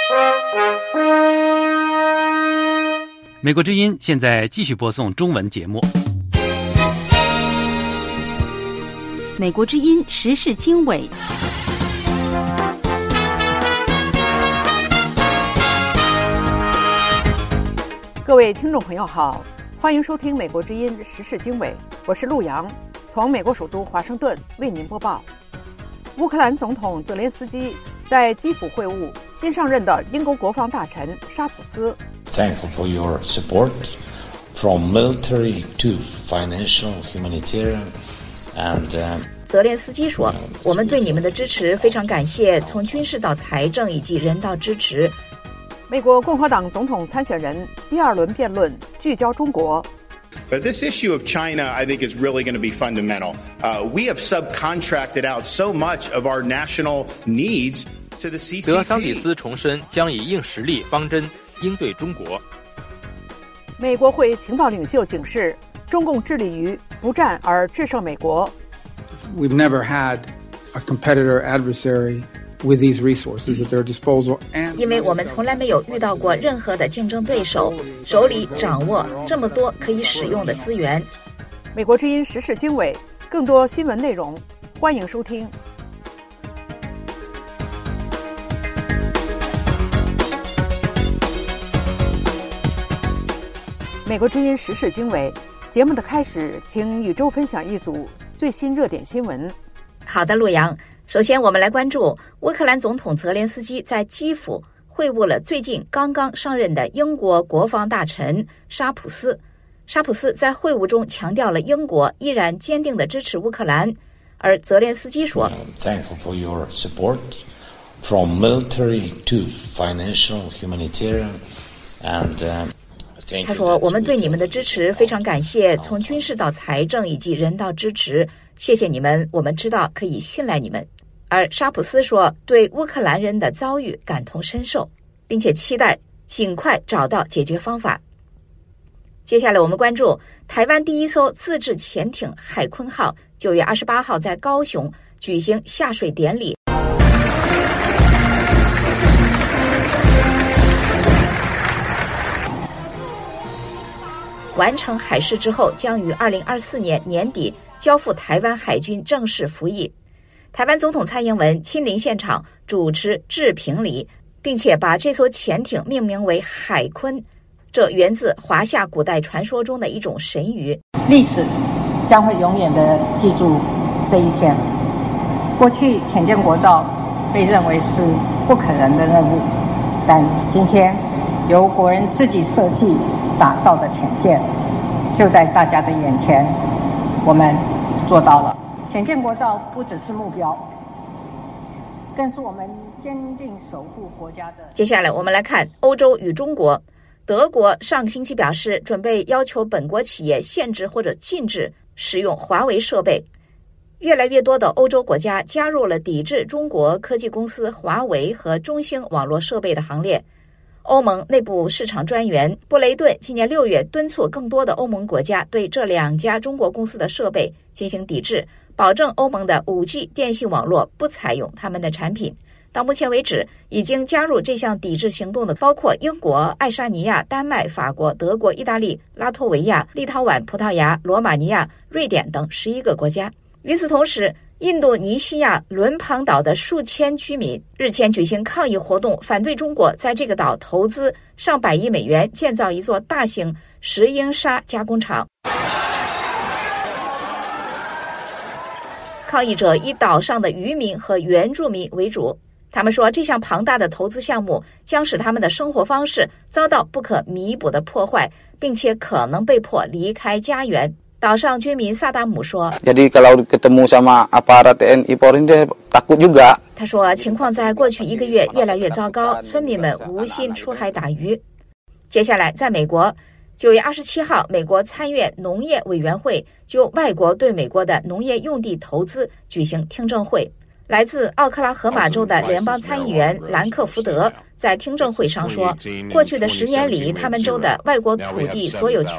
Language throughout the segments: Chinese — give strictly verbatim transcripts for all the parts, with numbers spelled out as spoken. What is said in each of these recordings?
美国之音现在继续播送中文节目。 美国之音时事经纬， 各位听众朋友好，欢迎收听美国之音时事经纬，我是陆洋，从美国首都华盛顿为您播报。乌克兰总统泽连斯基在基辅会晤新上任的英国国防大臣沙普斯。 Thankful for your support from military to financial, humanitarian, and. Uh, 泽连斯基说：“我们对你们的支持非常感谢，从军事到财政以及人道支持。” 美国共和党总统参选人第二轮辩论聚焦中国。 But this issue of China, I think, is really going to be fundamental. Uh, we have subcontracted out so much of our national needs to the C C P. 德桑蒂斯重申将以硬实力方针应对中国。 美国会情报领袖警示，中共致力于不战而制胜美国。 We've never had a competitor adversary with these resources at their disposal. 因为我们从来没有遇到过任何的竞争对手手里掌握这么多可以使用的资源。 美国之音时事经纬，更多新闻内容，欢迎收听。美国之音时事经纬节目的开始，请宇宙分享一组最新热点新闻。 好的，陆阳。首先，我们来关注乌克兰总统泽连斯基在基辅会晤了最近刚刚上任的英国国防大臣沙普斯。沙普斯在会晤中强调了英国依然坚定地支持乌克兰，而泽连斯基说 ：“Thankful for your support from military to financial, humanitarian, and.” Uh, 他说：“我们对你们的支持非常感谢，从军事到财政以及人道支持，谢谢你们，我们知道可以信赖你们。”而沙普斯说，对乌克兰人的遭遇感同身受，并且期待尽快找到解决方法。接下来我们关注台湾第一艘自制潜艇海鲲号，九月二十八号在高雄举行下水典礼。完成海试之后，将于二零二四年年底交付台湾海军正式服役。台湾总统蔡英文亲临现场主持致评礼，并且把这艘潜艇命名为海鲲，这源自华夏古代传说中的一种神鱼。 历史将会永远的记住这一天。过去潜舰国造被认为是不可能的任务，但今天由国人自己设计打造的潜舰就在大家的眼前，我们做到了。潜舰国造不只是目标，更是我们坚定守护国家的。 接下来我们来看欧洲与中国。德国上个星期表示，准备要求本国企业限制或者禁止使用华为设备。越来越多的欧洲国家加入了抵制中国科技公司华为和中兴网络设备的行列。欧盟内部市场专员布雷顿今年六月敦促更多的欧盟国家对这两家中国公司的设备进行抵制，保证欧盟的 五 G 电信网络不采用他们的产品。到目前为止，已经加入这项抵制行动的包括英国、爱沙尼亚、丹麦、法国、德国、意大利、拉脱维亚、立陶宛、葡萄牙、罗马尼亚、瑞典等十一个国家。与此同时，印度尼西亚伦庞岛的数千居民日前举行抗议活动，反对中国在这个岛投资上百亿美元建造一座大型石英砂加工厂。抗议者以岛上的渔民和原住民为主，他们说这项庞大的投资项目将使他们的生活方式遭到不可弥补的破坏，并且可能被迫离开家园。岛上居民萨达姆说 Jadi kalau ketemu sama aparat T N I Polri dia takut juga。 他说情况在过去一个月越来越糟糕，村民们无心出海打鱼。接下来在美国，九月二十七号，美国参院农业委员会就外国对美国的农业用地投资举行听证会。来自奥克拉荷马州的联邦参议员兰克福德在听证会上说，过去的十年里，他们州的外国土地所有权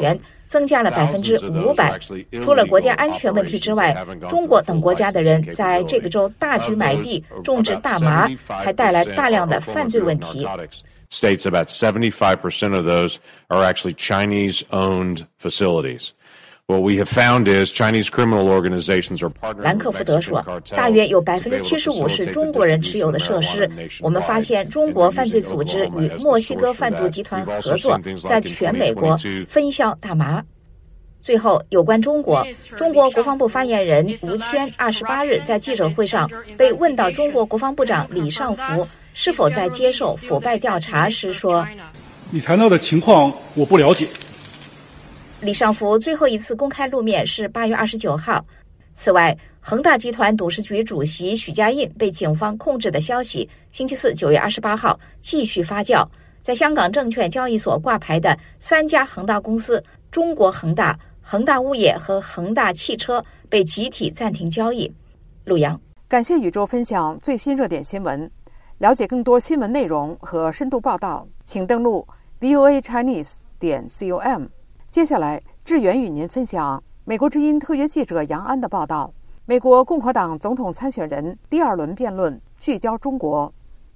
增加了百分之五百。除了国家安全问题之外，中国等国家的人在这个州大举买地种植大麻，还带来大量的犯罪问题。 States about seventy-five percent of those are actually Chinese-owned facilities.What we have found is Chinese criminal organizations are partnering. 兰克福德说，大约有百分之七十五是中国人持有的设施。我们发现中国犯罪组织与墨西哥贩毒集团合作，在全美国分销大麻。最后，有关中国，中国国防部发言人吴谦二十八日在记者会上被问到中国国防部长李尚福是否在接受腐败调查时说：“ 你谈到的情况我不了解。” 李尚福最后一次公开露面是八月二十九号。此外，恒大集团董事局主席许家印被警方控制的消息，星期四九月二十八号继续发酵。在香港证券交易所挂牌的三家恒大公司——中国恒大、恒大物业和恒大汽车被集体暂停交易。陆阳， 感谢宇宙分享最新热点新闻。了解更多新闻内容和深度报道，请登录 v o a chinese 点 com。接下来，志远与您分享美国之音特约记者杨安的报道。美国共和党总统参选人第二轮辩论聚焦中国。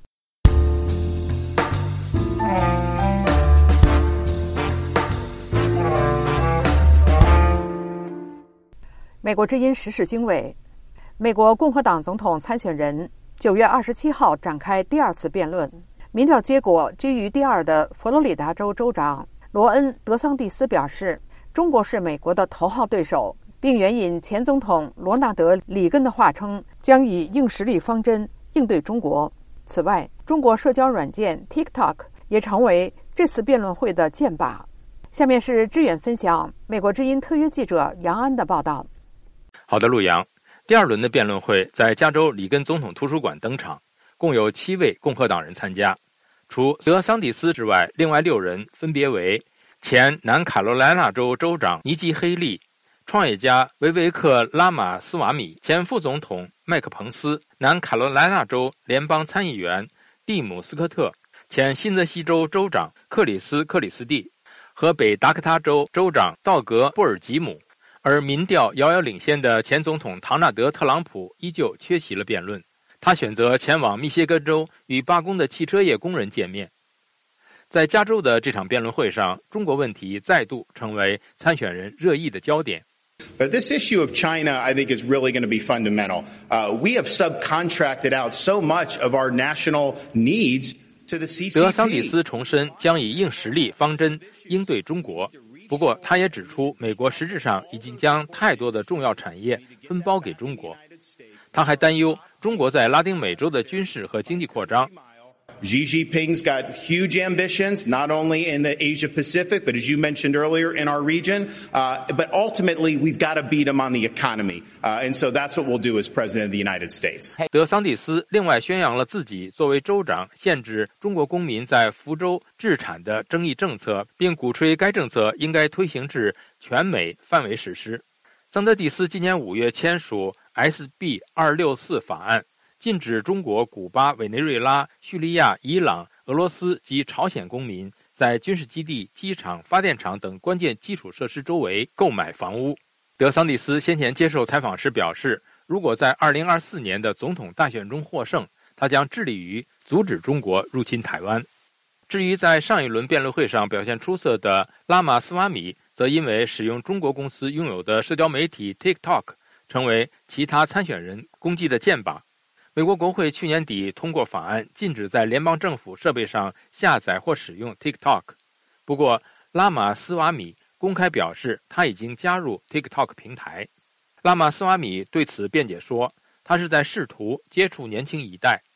美国之音时事经纬，美国共和党总统参选人九月二十七号展开第二次辩论。民调结果居于第二的佛罗里达州州长罗恩·德桑蒂斯表示，中国是美国的头号对手，并援引前总统罗纳德·里根的话称，将以硬实力方针应对中国。此外，中国社交软件 TikTok 也成为这次辩论会的箭靶。下面是志远分享美国之音特约记者杨安的报道。 好的，陆阳。第二轮的辩论会在加州里根总统图书馆登场，共有七位共和党人参加。除德桑蒂斯之外，另外六人分别为前南卡罗来纳州州长尼基·黑利、创业家维维克·拉马斯瓦米、前副总统麦克·彭斯、南卡罗来纳州联邦参议员蒂姆·斯科特、前新泽西州州长克里斯·克里斯蒂和北达科他州州长道格·布尔吉姆。而民调遥遥领先的前总统唐纳德·特朗普依旧缺席了辩论，他选择前往密歇根州与罢工的汽车业工人见面。在加州的这场辩论会上，中国问题再度成为参选人热议的焦点。 But this issue of China, I think, is really going to be fundamental. Uh, we have subcontracted out so much of our national needs to the C C P. 德桑蒂斯重申将以硬实力方针应对中国。不过，他也指出，美国实质上已经将太多的重要产业分包给中国。他还担忧中国在拉丁美洲的军事和经济扩张。 Xi Jinping's got huge ambitions, not only in the Asia Pacific, but as you mentioned earlier, in our region. Uh, but ultimately, we've got to beat him on the economy. Uh, and so that's what we'll do as President of the United States. 德桑蒂斯另外宣扬了自己作为州长限制中国公民在福州置产的争议政策，并鼓吹该政策应该推行至全美范围实施。桑德蒂斯今年五月签署 S B 二六四法案。禁止中国、古巴、委内瑞拉、叙利亚、伊朗、俄罗斯及朝鲜公民在军事基地、机场、发电厂等关键基础设施周围购买房屋。德桑蒂斯先前接受采访时表示，如果在二零二四年的总统大选中获胜，他将致力于阻止中国入侵台湾。至于在上一轮辩论会上表现出色的拉马斯瓦米，则因为使用中国公司拥有的社交媒体 TikTok， 成为其他参选人攻击的箭靶。美国国会去年底通过法案，禁止在联邦政府设备上下载或使用 TikTok。不过，拉马斯瓦米公开表示，他已经加入 TikTok 平台。拉马斯瓦米对此辩解说，他是在试图接触年轻一代。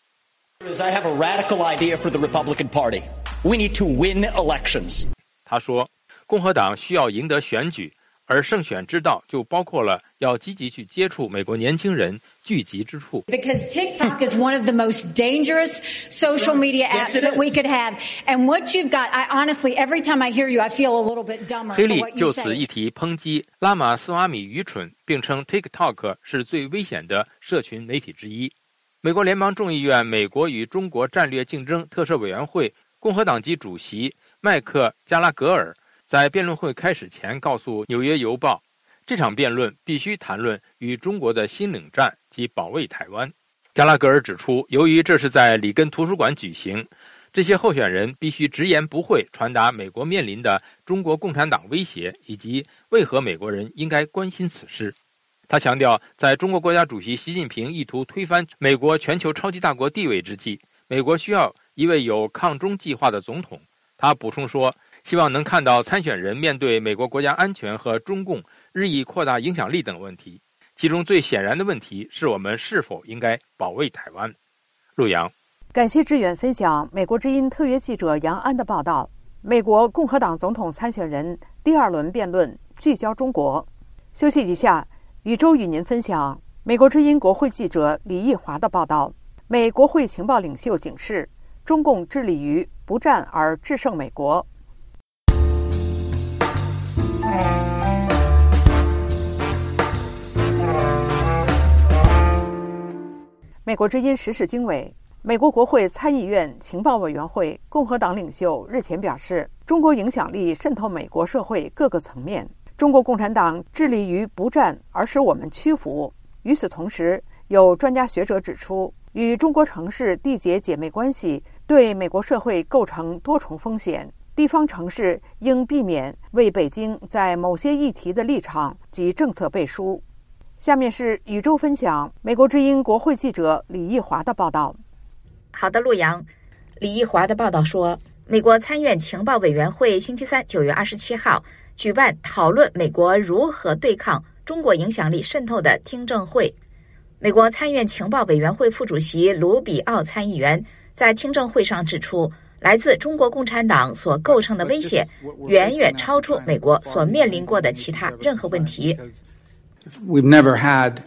I have a radical idea for the Republican Party. We need to win elections. 他说，共和党需要赢得选举，而胜选之道就包括了要积极去接触美国年轻人聚集之处。 Because TikTok is one of the most dangerous social media apps that we could have. And what you've got, I honestly, every time I hear you, I feel a little bit dumber. 黑利就此议题抨击拉马斯瓦米愚蠢，并称 TikTok 是最危险的社群媒体之一。美国联邦众议院美国与中国战略竞争特设委员会共和党籍主席麦克加拉格尔在辩论会开始前告诉《纽约邮报》，这场辩论必须谈论与中国的新冷战及保卫台湾。加拉格尔指出，由于这是在里根图书馆举行，这些候选人必须直言不讳传达美国面临的中国共产党威胁，以及为何美国人应该关心此事。他强调，在中国国家主席习近平意图推翻美国全球超级大国地位之际，美国需要一位有抗中计划的总统。他补充说，希望能看到参选人面对美国国家安全和中共日益扩大影响力等问题，其中最显然的问题是我们是否应该保卫台湾。陆阳， 感谢志远分享美国之音特约记者杨安的报道。美国共和党总统参选人第二轮辩论聚焦中国。休息一下，宇宙与您分享美国之音国会记者李义华的报道。美国会情报领袖警示，中共致力于不战而制胜美国。美国之音时事经纬，美国国会参议院情报委员会共和党领袖日前表示，中国影响力渗透美国社会各个层面，中国共产党致力于不战而使我们屈服。与此同时，有专家学者指出，与中国城市缔结姐妹关系对美国社会构成多重风险，地方城市应避免为北京在某些议题的立场及政策背书。下面是宇宙分享美国之音国会记者李义华的报道。 好的，陆阳。李义华的报道说，美国参院情报委员会星期三九月二十七号举办讨论美国如何对抗中国影响力渗透的听证会。美国参院情报委员会副主席卢比奥参议员在听证会上指出，来自中国共产党所构成的威胁远远超出美国所面临过的其他任何问题。 We've never had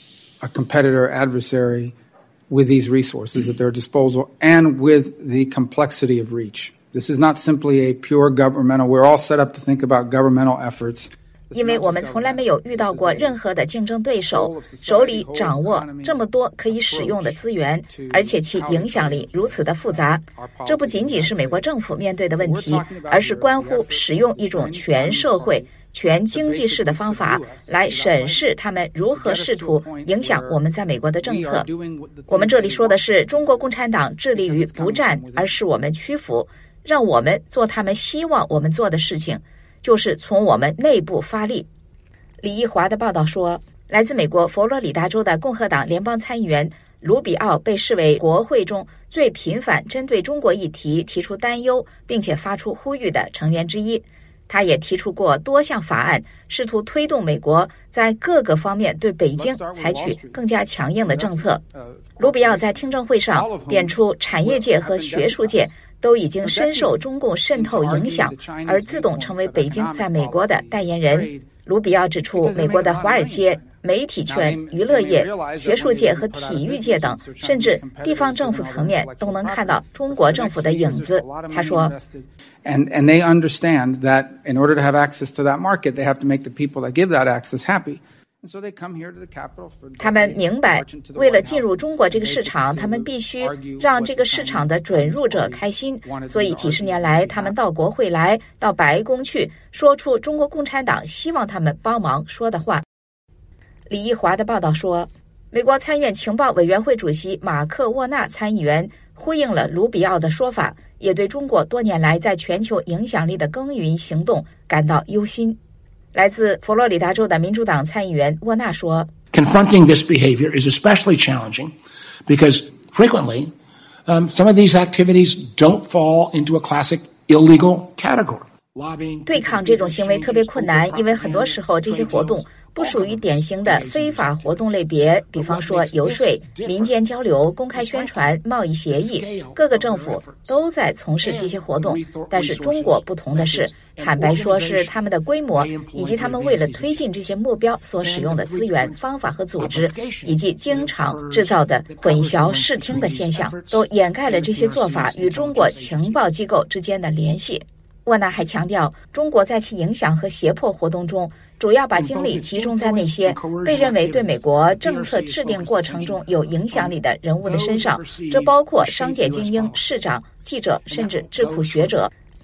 a competitor adversary with these resources at their disposal and with the complexity of reach. This is not simply a pure governmental, we're all set up to think about governmental efforts. 因为我们从来没有遇到过任何的竞争对手手里掌握这么多可以使用的资源，而且其影响力如此的复杂。这不仅仅是美国政府面对的问题，而是关乎使用一种全社会全经济式的方法来审视他们如何试图影响我们在美国的政策。我们这里说的是中国共产党致力于不战而使我们屈服，让我们做他们希望我们做的事情，就是从我们内部发力。李义华的报道说，来自美国佛罗里达州的共和党联邦参议员卢比奥被视为国会中最频繁针对中国议题提出担忧并且发出呼吁的成员之一。他也提出过多项法案，试图推动美国在各个方面对北京采取更加强硬的政策。卢比奥在听证会上点出，产业界和学术界都已经深受中共渗透影响，而自动成为北京在美国的代言人。卢比奥指出，美国的华尔街、媒体圈、娱乐业、学术界和体育界等，甚至地方政府层面都能看到中国政府的影子。他说 And, and they understand that in order to have access to that market, they have to make the people that give that access happy. And so they come here to the Capitol for 他们明白，为了进入中国这个市场，他们必须让这个市场的准入者开心。所以几十年来，他们到国会来，到白宫去，说出中国共产党希望他们帮忙说的话。李义华的报道说，美国参院情报委员会主席马克沃纳参议员呼应了卢比奥的说法，也对中国多年来在全球影响力的耕耘行动感到忧心。来自佛罗里达州的民主党参议员沃纳说， Confronting this behavior is especially challenging because frequently um, some of these activities don't fall into a classic illegal category. 对抗这种行为特别困难，因为很多时候这些活动不属于典型的非法活动类别，比方说游说、民间交流、公开宣传、贸易协议，各个政府都在从事这些活动。但是中国不同的是，坦白说是他们的规模，以及他们为了推进这些目标所使用的资源、方法和组织，以及经常制造的混淆视听的现象，都掩盖了这些做法与中国情报机构之间的联系。沃纳还强调，中国在其影响和胁迫活动中，主要把精力集中在那些被认为对美国政策制定过程中有影响力的人物的身上，这包括商界精英、市长、记者，甚至智库学者。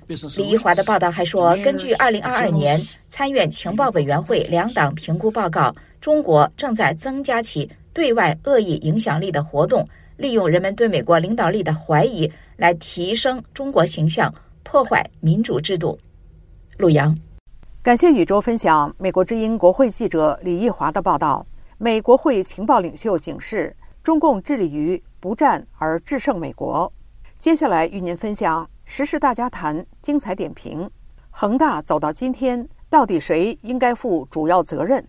李一华的报道还说，根据二零二二年参院情报委员会两党评估报告，中国正在增加其对外恶意影响力的活动，利用人们对美国领导力的怀疑来提升中国形象，破坏民主制度。陆洋， 感谢宇宙分享美国之音国会记者李义华的报道。美国会情报领袖警示，中共致力于不战而制胜美国。接下来与您分享时事大家谈精彩点评。恒大走到今天，到底谁应该负主要责任？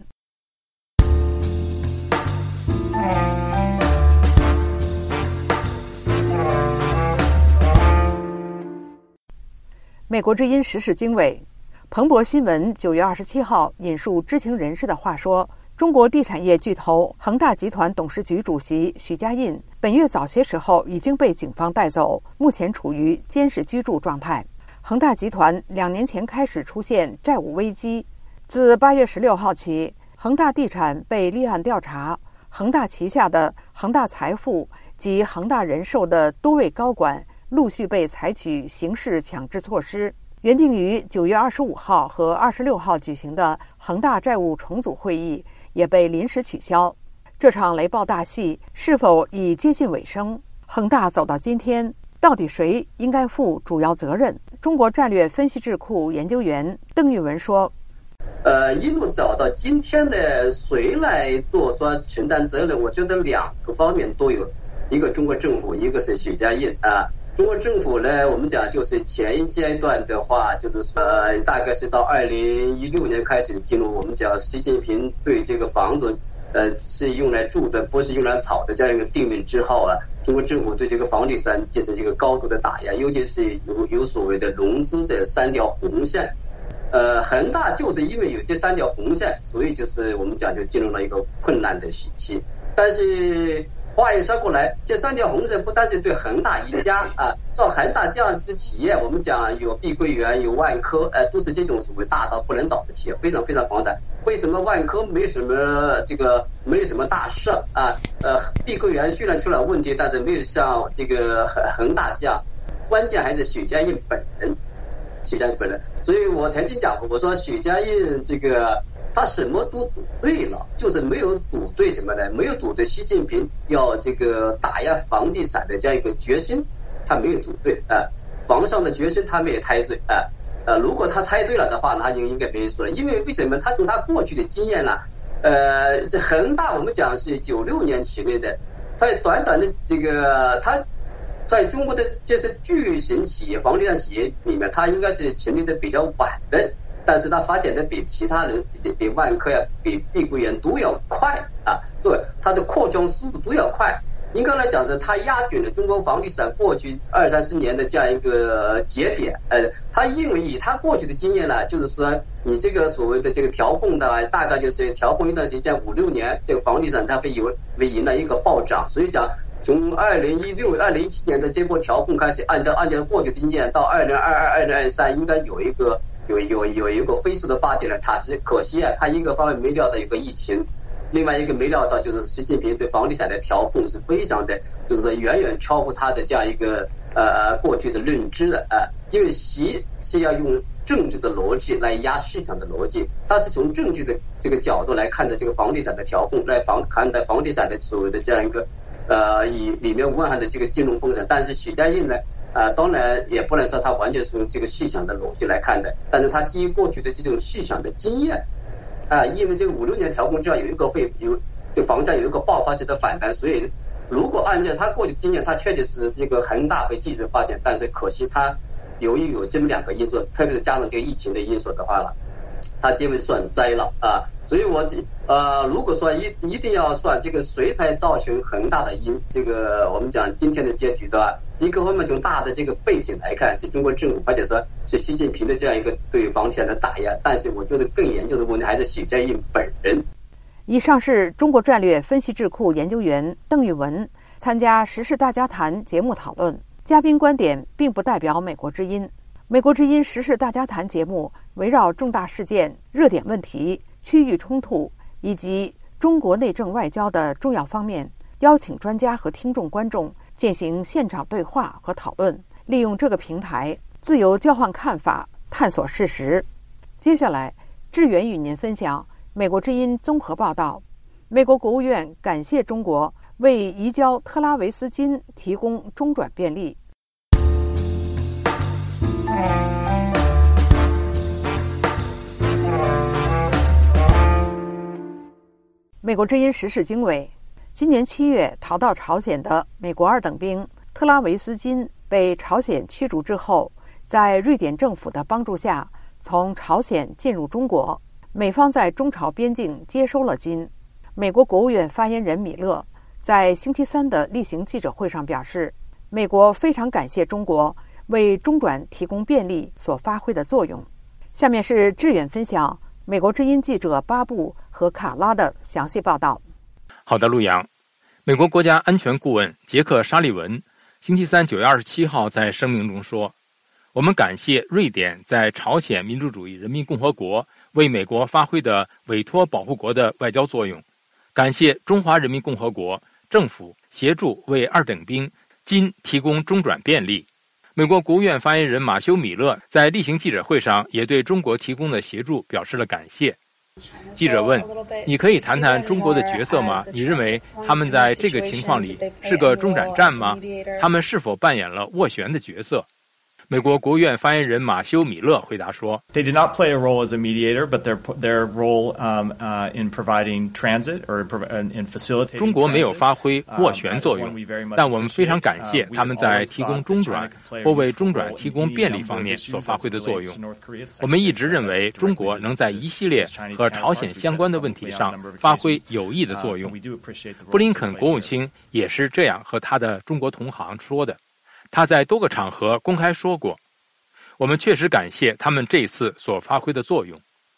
美国之音时事经纬，彭博新闻九月二十七号引述知情人士的话说，中国地产业巨头恒大集团董事局主席许家印本月早些时候已经被警方带走，目前处于监视居住状态。恒大集团两年前开始出现债务危机，自八月十六号起，恒大地产被立案调查，恒大旗下的恒大财富及恒大人寿的多位高管陆续被采取刑事强制措施。原定于九月二十五号和二十六号举行的恒大债务重组会议也被临时取消。这场雷暴大戏是否已接近尾声？恒大走到今天，到底谁应该负主要责任？中国战略分析智库研究员邓玉文说， 呃，一路走到今天的谁来做说承担责任？我觉得两个方面都有，一个中国政府，一个是许家印啊。中国政府呢，我们讲就是前一阶段的话，就是说，呃，大概是到二零一六年开始进入我们讲习近平对这个房子，呃，是用来住的，不是用来炒的这样一个定论之后啊，中国政府对这个房地产进行这个高度的打压，尤其是有有所谓的融资的三条红线。呃，恒大就是因为有这三条红线，所以就是我们讲就进入了一个困难的时期。但是话又说过来，这三条红线不单是对恒大一家啊，像恒大这样子企业，我们讲有碧桂园、有万科，呃，都是这种所谓大到不能倒的企业，非常非常庞大。为什么万科没什么这个没有什么大事啊？呃，碧桂园虽然出了问题，但是没有像这个恒恒大这样，关键还是许家印本人，许家印本人。所以我曾经讲过，我说许家印这个。他什么都赌对了，就是没有赌对什么呢？没有赌对习近平要这个打压房地产的这样一个决心，他没有赌对啊、呃。房上的决心他没有猜对啊。呃，如果他猜对了的话，他就应该没输了。因为为什么？他从他过去的经验呢，呃，这恒大我们讲是九六年起来的，他短短的这个他。在中国的这些巨型企业、房地产企业里面，他应该是成立的比较晚的。但是它发展的比其他人，比比万科呀、比碧桂园都要快啊，对，它的扩张速度都要快。应该来讲是它压准了中国房地产过去二三十年的这样一个节点。呃，它因为以它过去的经验呢，就是说你这个所谓的这个调控的，大概就是调控一段时间五六年，这个房地产它会有会迎来一个暴涨。所以讲，从二零一六、二零一七年的这波调控开始，按照按照过去的经验，到二零二二、二零二三，应该有一个。有有有一个飞速的发展了，它是可惜啊，它一个方面没料到有个疫情，另外一个没料到就是习近平对房地产的调控是非常的，就是说远远超乎他的这样一个呃过去的认知的啊、呃，因为习是要用政治的逻辑来压市场的逻辑，他是从政治的这个角度来看的这个房地产的调控，来房看待房地产的所谓的这样一个呃以里面蕴含的这个金融风险，但是许家印呢？啊、呃，当然也不能说它完全是从这个市场的逻辑来看的，但是它基于过去的这种市场的经验，啊、呃，因为这个五六年调控之后有一个会有这房价有一个爆发式的反弹，所以如果按照它过去的经验，它确实是这个恒大会继续发展，但是可惜它由于有这么两个因素，特别是加上这个疫情的因素的话了，它基本算栽了啊。所以我呃，如果说一一定要算这个谁才造成恒大的因这个我们讲今天的结局的话，一个方面从大的这个背景来看，是中国政府或者说是习近平的这样一个对房地产的打压，但是我觉得更严重的问题还是许家印本人。 以上是中国战略分析智库研究员邓玉文参加时事大家谈节目讨论，嘉宾观点并不代表美国之音。美国之音时事大家谈节目围绕重大事件、热点问题、区域冲突以及中国内政外交的重要方面，邀请专家和听众观众进行现场对话和讨论，利用这个平台自由交换看法，探索事实。接下来，志远与您分享美国之音综合报道：美国国务院感谢中国为移交特拉维斯金提供中转便利。美国之音时事经纬：今年七月逃到朝鲜的美国二等兵特拉维斯金被朝鲜驱逐之后，在瑞典政府的帮助下，从朝鲜进入中国。美方在中朝边境接收了金。美国国务院发言人米勒在星期三的例行记者会上表示，美国非常感谢中国为中转提供便利所发挥的作用。下面是志远分享美国之音记者巴布和卡拉的详细报道。 好的，陆阳。美国国家安全顾问杰克·沙利文星期三九月二十七号在声明中说，我们感谢瑞典在朝鲜民主主义人民共和国为美国发挥的委托保护国的外交作用，感谢中华人民共和国政府协助为二等兵金提供中转便利。美国国务院发言人马修·米勒在例行记者会上也对中国提供的协助表示了感谢。记者问，你可以谈谈中国的角色吗？你认为他们在这个情况里是个中转站吗？他们是否扮演了斡旋的角色？美国国务院发言人马修·米勒回答说 They did not play a role as a mediator, but their, their role um, uh, in providing transit or in facilitating 中国没有发挥斡旋作用，但我们非常感谢他们在提供中转或为中转提供便利方面所发挥的作用。我们一直认为中国能在一系列和朝鲜相关的问题上发挥有益的作用。布林肯国务卿也是这样和他的中国同行说的。他在多个场合公开说过，我们确实感谢他们这次所发挥的作用。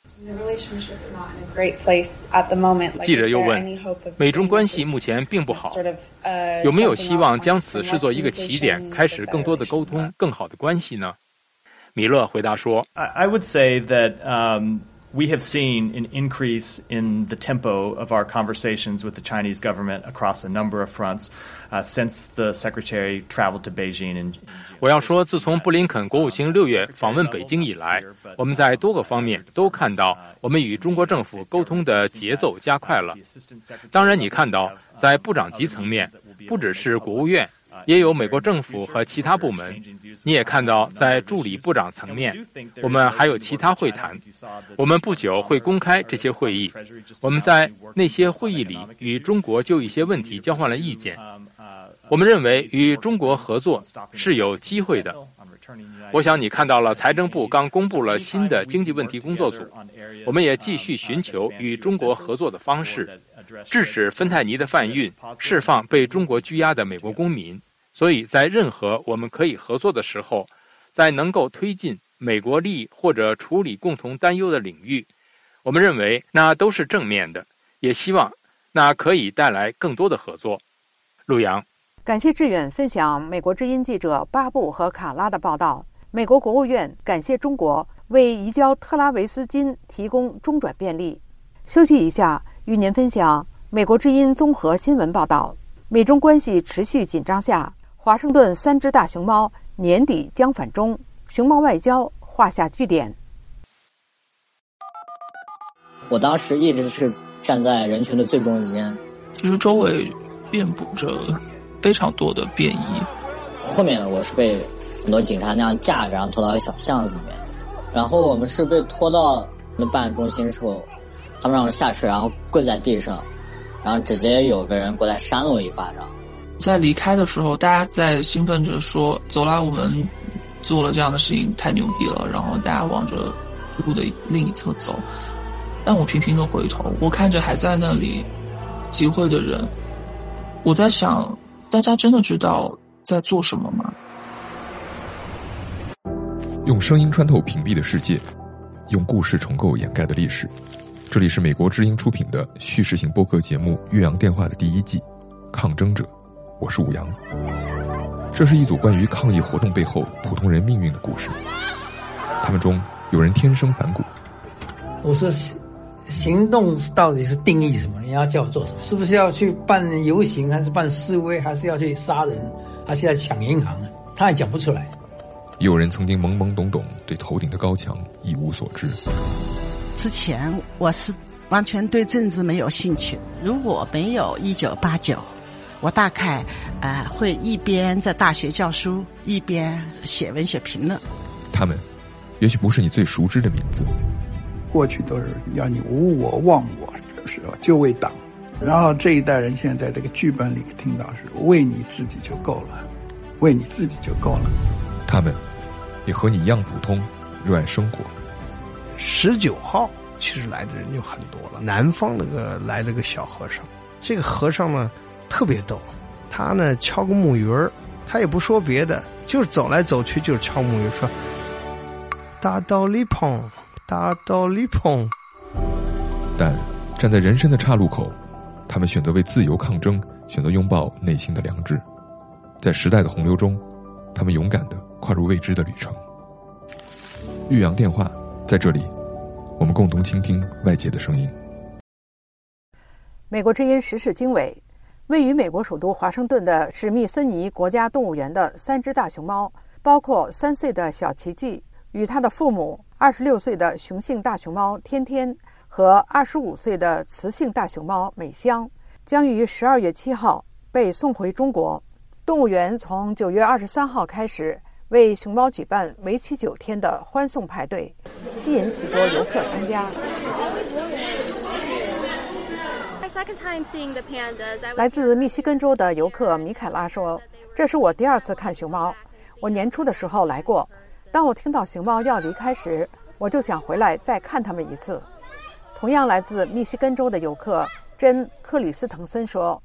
记者又问，美中关系目前并不好，有没有希望将此视作一个起点，开始更多的沟通，更好的关系呢？米勒回答说 I would say that, um, we have seen an increase in the tempo of our conversations with the Chinese government across a number of fronts uh, since the Secretary traveled to Beijing. In, 我要说，自从布林肯国务卿六月访问北京以来，我们在多个方面都看到我们与中国政府沟通的节奏加快了。当然，你看到在部长级层面，不只是国务院，也有美国政府和其他部门。你也看到在助理部长层面，我们还有其他会谈。我们不久会公开这些会议。我们在那些会议里与中国就一些问题交换了意见。我们认为与中国合作是有机会的。我想你看到了财政部刚公布了新的经济问题工作组，我们也继续寻求与中国合作的方式，制止芬太尼的贩运，释放被中国拘押的美国公民。所以在任何我们可以合作的时候，在能够推进美国利益或者处理共同担忧的领域，我们认为那都是正面的，也希望那可以带来更多的合作。陆阳， 感谢志远分享美国之音记者巴布和卡拉的报道。美国国务院感谢中国为移交特拉维斯金提供中转便利。休息一下，与您分享美国之音综合新闻报道。美中关系持续紧张下，华盛顿三只大熊猫年底将返中，熊猫外交画下句点。 我当时一直是站在人群的最中间， 其实周围遍布着非常多的便衣。 后面我是被很多警察那样架着，然后拖到一个小巷子里面。然后我们是被拖到那办案中心的时候，他们让我下车，然后跪在地上，然后直接有个人过来扇了我一巴掌。 在离开的时候，大家在兴奋着说：“走啦，我们做了这样的事情，太牛逼了！”然后大家往着路的另一侧走。但我频频的回头，我看着还在那里集会的人，我在想，大家真的知道在做什么吗？ 用声音穿透屏蔽的世界，用故事重构掩盖的历史。这里是美国之音出品的叙事型播客节目《岳阳电话》的第一季，抗争者。我是武阳。这是一组关于抗议活动背后普通人命运的故事。他们中有人天生反骨。 我说行动到底是定义什么？你要叫我做什么？是不是要去办游行，还是办示威，还是要去杀人，还是要抢银行？他也讲不出来。 也有人曾经懵懵懂懂对头顶的高墙一无所知。 之前我是完全对政治没有兴趣，如果没有一九八九，我大概呃会一边在大学教书，一边写文学评论。 他们也许不是你最熟知的名字， 过去都是要你无我忘我，是吧？就为党。然后这一代人现在在这个剧本里听到是为你自己就够了，为你自己就够了。 他们也和你一样普通，热爱生活。 十九号其实来的人就很多了，南方那个来了个小和尚，这个和尚呢特别逗，他呢敲个木鱼儿，他也不说别的，就是走来走去就是敲木鱼，说大道理碰，大道理碰。 但站在人生的岔路口，他们选择为自由抗争，选择拥抱内心的良知。在时代的洪流中，他们勇敢地跨入未知的旅程。岳阳电话，在这里我们共同倾听外界的声音。 美国之音时事经纬，位于美国首都华盛顿的史密森尼国家动物园的三只大熊猫，包括三岁的小奇迹与他的父母，二十六岁的雄性大熊猫天天和二十五岁的雌性大熊猫美香，将于十二月七号被送回中国。动物园从九月二十三号开始为熊猫举办为期九天的欢送派对，吸引许多游客参加。来自密西根州的游客米凯拉说，这是我第二次看熊猫，我年初的时候来过，当我听到熊猫要离开时，我就想回来再看它们一次。同样来自密西根州的游客珍·克里斯滕森说，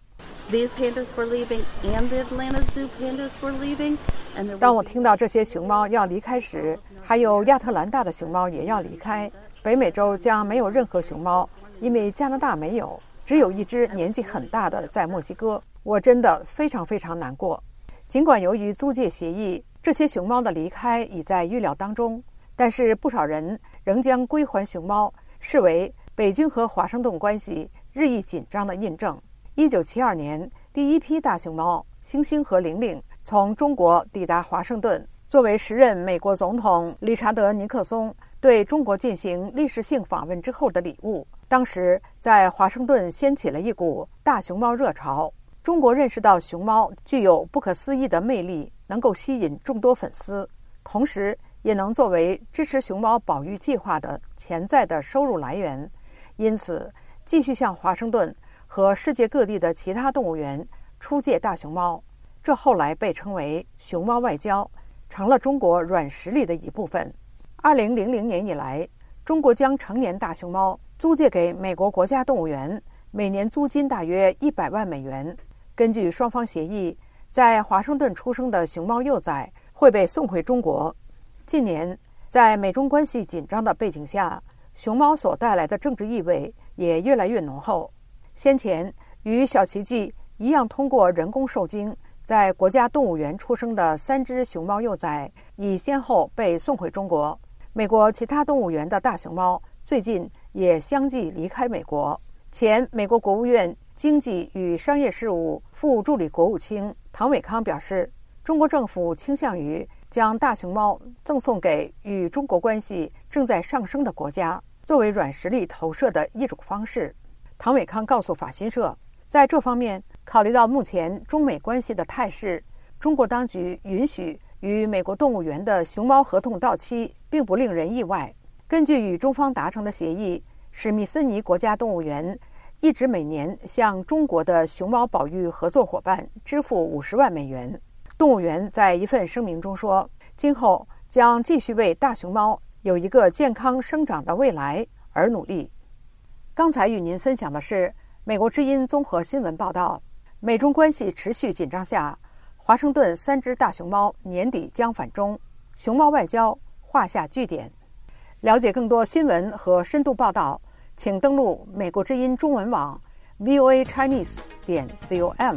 当我听到这些熊猫要离开时，还有亚特兰大的熊猫也要离开，北美洲将没有任何熊猫，因为加拿大没有，只有一只年纪很大的在墨西哥。我真的非常非常难过。尽管由于租借协议，这些熊猫的离开已在预料当中，但是不少人仍将归还熊猫视为北京和华盛顿关系日益紧张的印证。一九七二年，第一批大熊猫星星和玲玲从中国抵达华盛顿，作为时任美国总统理查德·尼克松对中国进行历史性访问之后的礼物。当时在华盛顿掀起了一股大熊猫热潮，中国认识到熊猫具有不可思议的魅力，能够吸引众多粉丝，同时也能作为支持熊猫保育计划的潜在的收入来源，因此继续向华盛顿和世界各地的其他动物园出借大熊猫，这后来被称为熊猫外交，成了中国软实力的一部分。二零零零年以来，中国将成年大熊猫租借给美国国家动物园，每年租金大约一百万美元。根据双方协议，在华盛顿出生的熊猫幼崽会被送回中国。近年，在美中关系紧张的背景下，熊猫所带来的政治意味也越来越浓厚。先前与小奇迹一样通过人工受精在国家动物园出生的三只熊猫幼崽已先后被送回中国。美国其他动物园的大熊猫最近也相继离开美国。前美国国务院经济与商业事务副助理国务卿唐伟康表示，中国政府倾向于将大熊猫赠送给与中国关系正在上升的国家，作为软实力投射的一种方式。唐伟康告诉法新社，在这方面，考虑到目前中美关系的态势，中国当局允许与美国动物园的熊猫合同到期，并不令人意外。根据与中方达成的协议，史密森尼国家动物园一直每年向中国的熊猫保育合作伙伴支付五十万美元。动物园在一份声明中说，今后将继续为大熊猫有一个健康生长的未来而努力。刚才与您分享的是美国之音综合新闻报道，美中关系持续紧张下，华盛顿三只大熊猫年底将返中，熊猫外交画下句点。了解更多新闻和深度报道，请登录美国之音中文网 v o a chinese 点 com。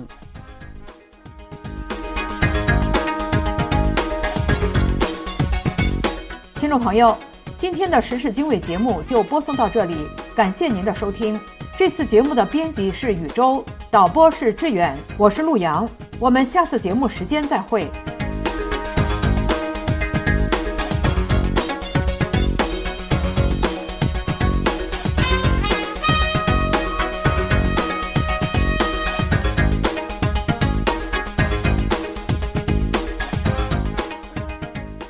听众朋友，今天的时事经纬节目就播送到这里，感谢您的收听。这次节目的编辑是宇宙，导播是志远，我是陆阳，我们下次节目时间再会。